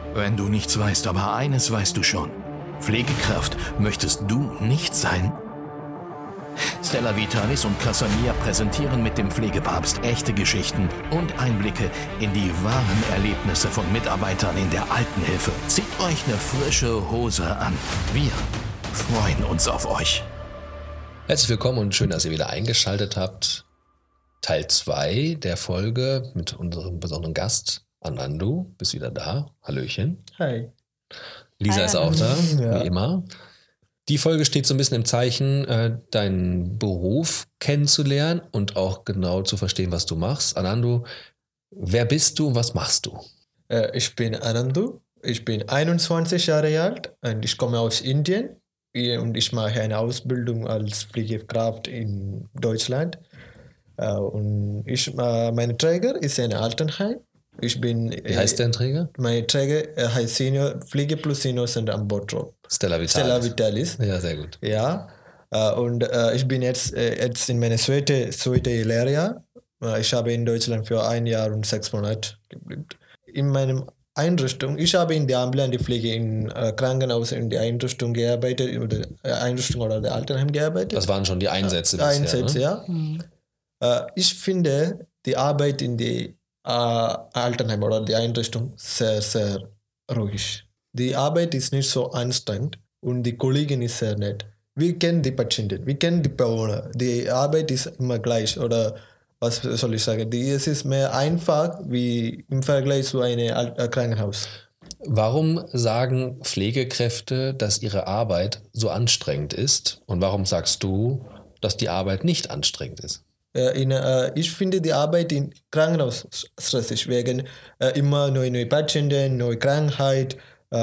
Wenn du nichts weißt, aber eines weißt du schon. Pflegekraft möchtest du nicht sein? Stella Vitalis und Casamia präsentieren mit dem Pflegepapst echte Geschichten und Einblicke in die wahren Erlebnisse von Mitarbeitern in der Altenhilfe. Zieht euch eine frische Hose an. Wir freuen uns auf euch. Herzlich willkommen und schön, dass ihr wieder eingeschaltet habt. Teil 2 der Folge mit unserem besonderen Gast, Anandu. Bist wieder da. Hallöchen. Hi. Lisa Hi, ist auch da, ja. wie immer. Die Folge steht so ein bisschen im Zeichen, deinen Beruf kennenzulernen und auch genau zu verstehen, was du machst. Anandu, wer bist du und was machst du? Ich bin Anandu. Ich bin 21 Jahre alt und ich komme aus Indien. Und ich mache eine Ausbildung als Pflegekraft in Deutschland. Und mein Träger ist ein Altenheim. Wie heißt dein Träger? Mein Träger heißt Pflege plus Senior Center am Bottrop. Stella Vitalis. Ja, sehr gut. Ja, und ich bin jetzt in meinem zweiten Lehrjahr. Ich habe in Deutschland für 1 Jahr und 6 Monate gelebt. In meinem Einrichtung, ich habe in der ambulanten Pflege im Krankenhaus in der Einrichtung gearbeitet, oder der Altenheim gearbeitet. Das waren schon die Einsätze bisher, ne? Ja. Ich finde die Arbeit in der Altenheim oder die Einrichtung sehr, sehr ruhig. Die Arbeit ist nicht so anstrengend und die Kollegin ist sehr nett. Wir kennen die Patienten, wir kennen die Bewohner. Die Arbeit ist immer gleich, oder was soll ich sagen? Es ist mehr einfach wie im Vergleich zu einem Krankenhaus. Warum sagen Pflegekräfte, dass ihre Arbeit so anstrengend ist? Und warum sagst du, dass die Arbeit nicht anstrengend ist? Ich finde die Arbeit im Krankenhaus stressig, wegen immer neue Patienten, neue Krankheit,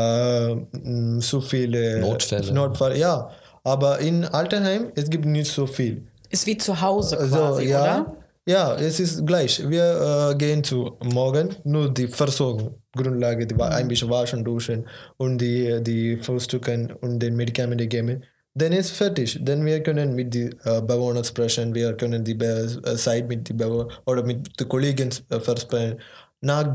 so viele Notfälle. Ja, aber in Altenheim, es gibt nicht so viel. Ist wie zu Hause quasi, ja, oder? Ja, es ist gleich. Wir gehen zu morgen, nur die Versorgung, Grundlage, ein bisschen waschen, duschen und die Frühstücken und den Medikamente geben. Dann ist fertig. Dann wir können mit den Bewohnern sprechen, wir können die Zeit mit den Bewohnern oder mit den Kollegen versprechen. Dann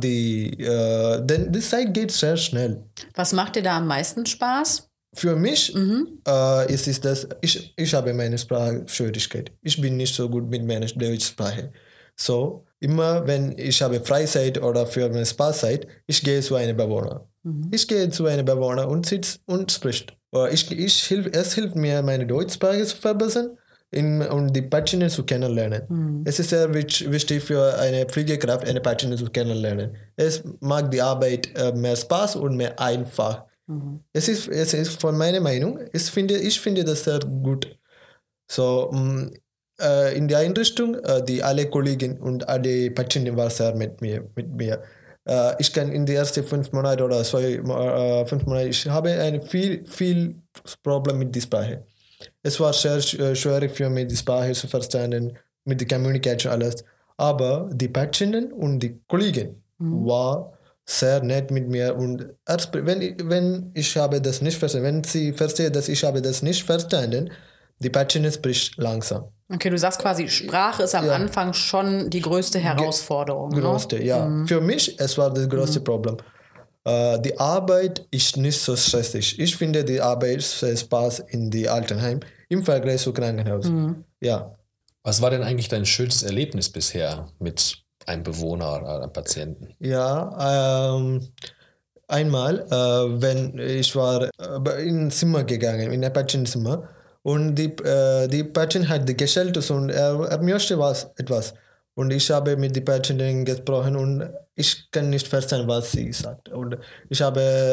die Zeit geht sehr schnell. Was macht dir da am meisten Spaß? Für mich ist es das, ich habe meine Sprachschwierigkeit. Ich bin nicht so gut mit meiner Deutschsprache. So, immer wenn ich habe Freizeit oder für meine Spaßzeit, ich gehe zu einem Bewohner. Ich gehe zu einem Bewohner und sitzt und spricht. Es hilft mir, meine Deutschsprache zu verbessern und die Patienten zu kennenlernen. Es ist sehr wichtig für eine Pflegekraft, eine Patienten zu kennenlernen. Es macht die Arbeit mehr Spaß und mehr einfach. Es ist von meiner Meinung, ich finde das sehr gut. So, in der Einrichtung, alle Kollegen und alle Patienten waren sehr mit mir. Ich kann in den ersten 5 Monaten oder 5 Monaten, ich habe viel Problem mit der Sprache. Es war sehr schwierig für mich, die Sprache zu verstehen, mit der Kommunikation alles. Aber die Patienten und die Kollegen waren sehr nett mit mir. Und wenn ich habe das nicht verstanden, wenn sie verstehen, dass ich habe das nicht verstanden, die Patienten spricht langsam. Okay, du sagst quasi, Sprache ist am Anfang schon die größte Herausforderung. Größte, ne? Ja. Für mich, es war das größte Problem. Die Arbeit ist nicht so stressig. Ich finde die Arbeit sehr Spaß in die Altenheim im Vergleich zu Krankenhaus. Ja. Was war denn eigentlich dein schönstes Erlebnis bisher mit einem Bewohner oder einem Patienten? Ja, einmal, wenn ich war in ein Zimmer gegangen, in ein Patientenzimmer, und die Patient hat gestellt und er möchte etwas. Und ich habe mit den Patienten gesprochen und ich kann nicht verstehen, was sie sagt. Und ich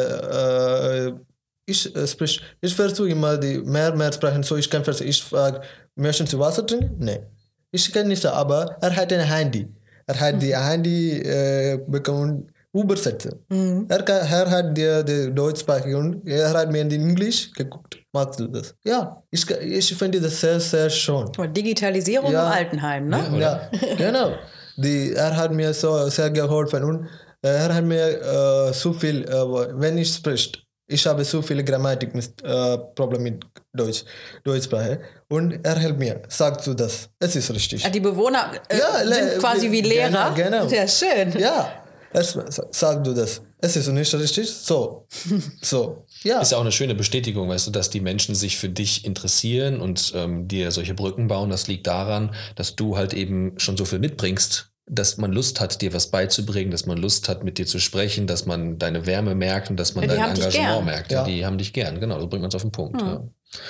versuche immer mehr sprechen, so ich kann verstehen. Ich frage, möchten Sie Wasser trinken? Nein. Ich kann nicht, aber er hat ein Handy. Er hat die Handy bekommen, übersetzen. Er hat die Deutschsprache und er hat mir in Englisch geguckt. Magst du das? Ja, ich finde das sehr, sehr schön. Digitalisierung im Altenheim, ne? Ja, genau. Er hat mir so sehr geholfen und er hat mir so viel, wenn ich spricht, ich habe so viele Grammatik-Probleme mit Deutschsprache und er hilft mir. Sagst du das? Es ist richtig. Die Bewohner sind quasi wie Lehrer. Genau. Ja, schön. Ja, Sag du das. Es ist nicht richtig. So. Ja. Ist ja auch eine schöne Bestätigung, weißt du, dass die Menschen sich für dich interessieren und dir solche Brücken bauen. Das liegt daran, dass du halt eben schon so viel mitbringst, dass man Lust hat, dir was beizubringen, dass man Lust hat, mit dir zu sprechen, dass man deine Wärme merkt und dass man dein Engagement merkt. Ja. Die haben dich gern, genau, so bringt man es auf den Punkt. Ja.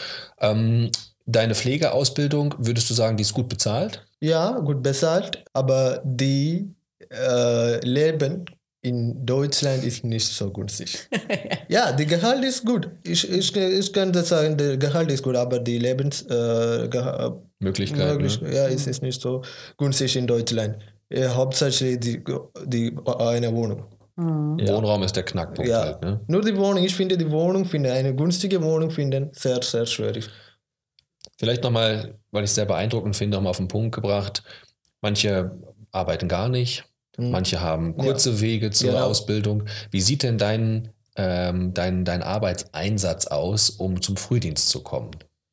Deine Pflegeausbildung, würdest du sagen, die ist gut bezahlt? Ja, gut bezahlt, aber die Leben in Deutschland ist nicht so günstig. Ja, die Gehalt ist gut. Ich kann das sagen, der Gehalt ist gut, aber die Möglichkeit, ja, es ist nicht so günstig in Deutschland. Hauptsächlich eine Wohnung. Wohnraum ist der Knackpunkt halt. Ne? Nur die Wohnung. Ich finde eine günstige Wohnung finden, sehr, sehr schwierig. Vielleicht nochmal, weil ich es sehr beeindruckend finde, nochmal auf den Punkt gebracht. Manche arbeiten gar nicht. Manche haben kurze Wege zur Ausbildung. Wie sieht denn dein Arbeitseinsatz aus, um zum Frühdienst zu kommen?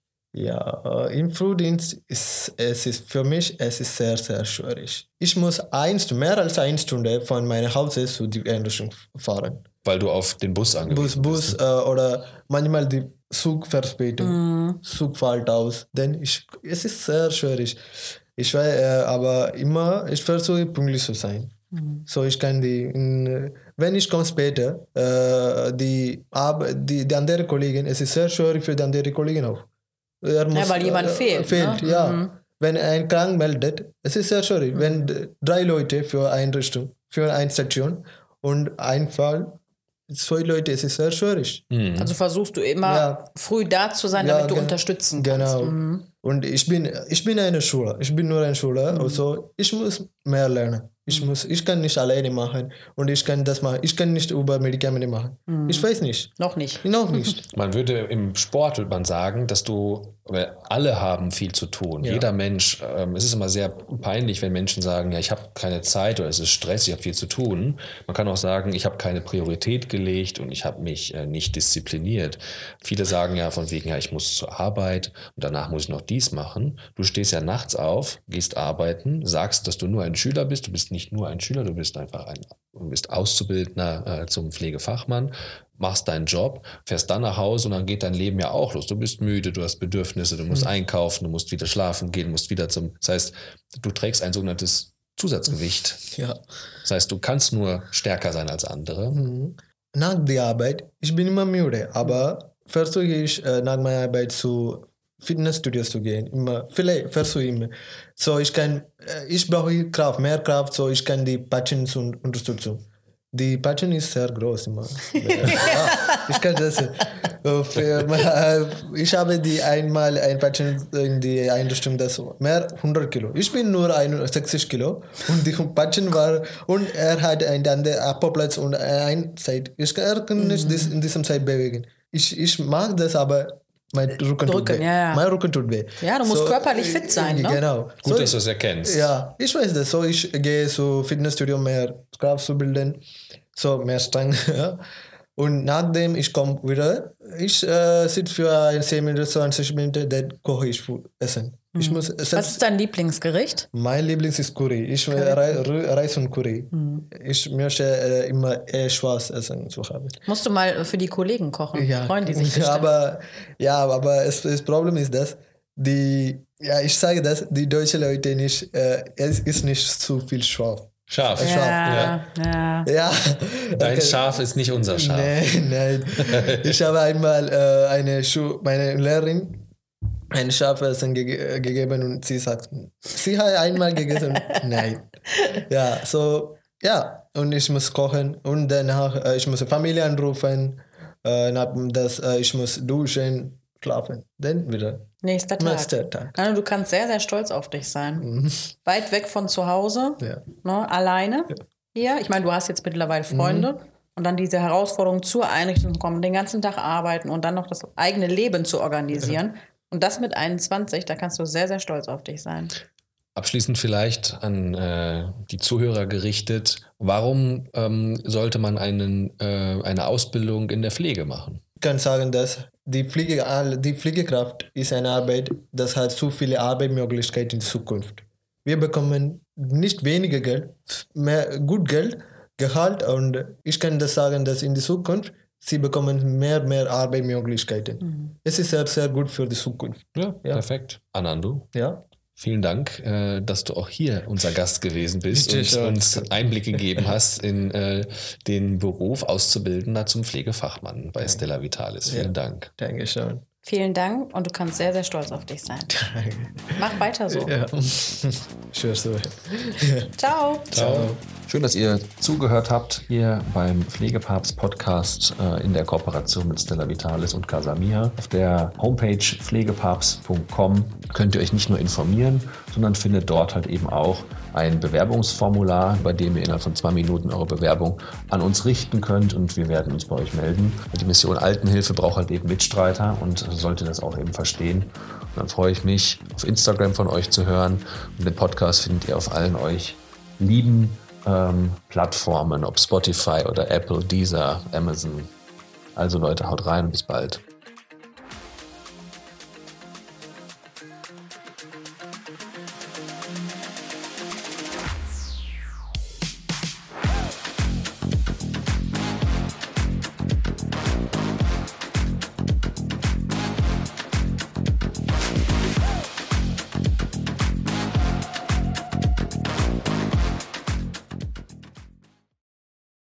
Ja, im Frühdienst ist für mich sehr, sehr schwierig. Ich muss mehr als 1 Stunde von meinem Haus zu der Einrichtung fahren. Weil du auf den Bus angewiesen bist. Oder manchmal die Zugverspätung. Zug fällt aus. Denn es ist sehr schwierig. Ich weiß, aber ich versuche pünktlich zu sein. So ich kann wenn ich komme später, die andere Kollegen, es ist sehr schwierig für die andere Kollegen auch. Weil jemand fehlt. Ne? Ja. Wenn ein krank meldet, es ist sehr schwierig. Wenn 3 Leute für eine Station und ein Fall, 2 Leute, es ist sehr schwierig. Also versuchst du immer früh da zu sein, damit du unterstützen kannst. Genau. Und ich bin eine Schüler. Ich bin nur ein Schüler. Also ich muss mehr lernen. Ich kann nicht alleine machen und ich kann das machen. Ich kann nicht über Medikamente machen. Ich weiß nicht. Noch nicht. Man würde im Sport sagen, dass weil alle haben viel zu tun. Ja. Jeder Mensch, es ist immer sehr peinlich, wenn Menschen sagen, ja, ich habe keine Zeit oder es ist Stress, ich habe viel zu tun. Man kann auch sagen, ich habe keine Priorität gelegt und ich habe mich nicht diszipliniert. Viele sagen ja von wegen, ja, ich muss zur Arbeit und danach muss ich noch dies machen. Du stehst ja nachts auf, gehst arbeiten, sagst, dass du nur ein Schüler bist. Du bist nicht nur ein Schüler, du bist einfach du bist Auszubildender zum Pflegefachmann, machst deinen Job, fährst dann nach Hause und dann geht dein Leben ja auch los. Du bist müde, du hast Bedürfnisse, du musst einkaufen, du musst wieder schlafen gehen, musst wieder das heißt, du trägst ein sogenanntes Zusatzgewicht. Ja. Das heißt, du kannst nur stärker sein als andere. Nach der Arbeit, ich bin immer müde, aber versuche ich nach meiner Arbeit zu Fitnessstudios zu gehen. Vielleicht versuche ich immer. So, ich brauche mehr Kraft, so ich kann die Patienten unterstützen. Die Patienten ist sehr groß immer. Ich kann das. Ich habe einmal ein Patient in die Einrichtung, das mehr 100 Kilo. Ich bin nur 60 Kilo und die Patient und er hat einen anderen Apoplatz und eine Seite. Er kann nicht in diesem Zeit bewegen. Ich mag das, aber mein Rücken tut weh. Mein Rücken tut weh. Ja, du musst körperlich fit sein, ne? Genau. Gut, dass du es erkennst. Ja, ich weiß das. So, ich gehe zu Fitnessstudio, mehr Kraft zu bilden, so mehr Stangen. Ja. Und nachdem ich komme wieder, ich sitze für 10 Minuten, 20 Minuten, dann koche ich Essen. Was ist dein Lieblingsgericht? Mein Lieblings ist Curry. Reis und Curry. Ich möchte immer schwarz Essen zu haben. Musst du mal für die Kollegen kochen? Ja. Freuen die sich bestimmt. Aber das Problem ist, dass ich sage das, die deutschen Leute nicht, es ist nicht zu viel scharf. Scharf. Ja. Dein Schaf ist nicht unser Schaf. Nein. Ich habe einmal meine Lehrerin ein Schafessen gegeben und sie sagt, sie hat einmal gegessen. Nein. Ja, so, ja. Und ich muss kochen und danach, ich muss Familie anrufen, ich muss duschen, schlafen. Dann wieder. Nächster Tag. Also, du kannst sehr, sehr stolz auf dich sein. Weit weg von zu Hause, ne, alleine. Hier. Ich meine, du hast jetzt mittlerweile Freunde. Und dann diese Herausforderung zur Einrichtung zu kommen, den ganzen Tag arbeiten und dann noch das eigene Leben zu organisieren. Und das mit 21, da kannst du sehr, sehr stolz auf dich sein. Abschließend vielleicht an die Zuhörer gerichtet. Warum sollte man eine Ausbildung in der Pflege machen? Ich kann sagen, dass die Pflegekraft ist eine Arbeit, das hat so viele Arbeitsmöglichkeiten in Zukunft. Wir bekommen nicht weniger Geld, mehr gut Geld, Gehalt und ich kann das sagen, dass in der Zukunft sie bekommen mehr Arbeitsmöglichkeiten. Es ist sehr, sehr gut für die Zukunft. Ja, perfekt. Anandu. Ja. Vielen Dank, dass du auch hier unser Gast gewesen bist und uns Einblicke gegeben hast in den Beruf Auszubildender zum Pflegefachmann bei Stella Vitalis. Vielen Dank. Dankeschön. Vielen Dank und du kannst sehr, sehr stolz auf dich sein. Mach weiter so. Ja. Sure. Ciao. Ciao. Schön, dass ihr zugehört habt hier beim Pflegepapst-Podcast in der Kooperation mit Stella Vitalis und Casamia. Auf der Homepage pflegepapst.com könnt ihr euch nicht nur informieren, sondern findet dort halt eben auch ein Bewerbungsformular, bei dem ihr innerhalb von 2 Minuten eure Bewerbung an uns richten könnt und wir werden uns bei euch melden. Die Mission Altenhilfe braucht halt eben Mitstreiter und sollte das auch eben verstehen. Und dann freue ich mich, auf Instagram von euch zu hören. Und den Podcast findet ihr auf allen euch lieben Plattformen, ob Spotify oder Apple, Deezer, Amazon. Also Leute, haut rein und bis bald.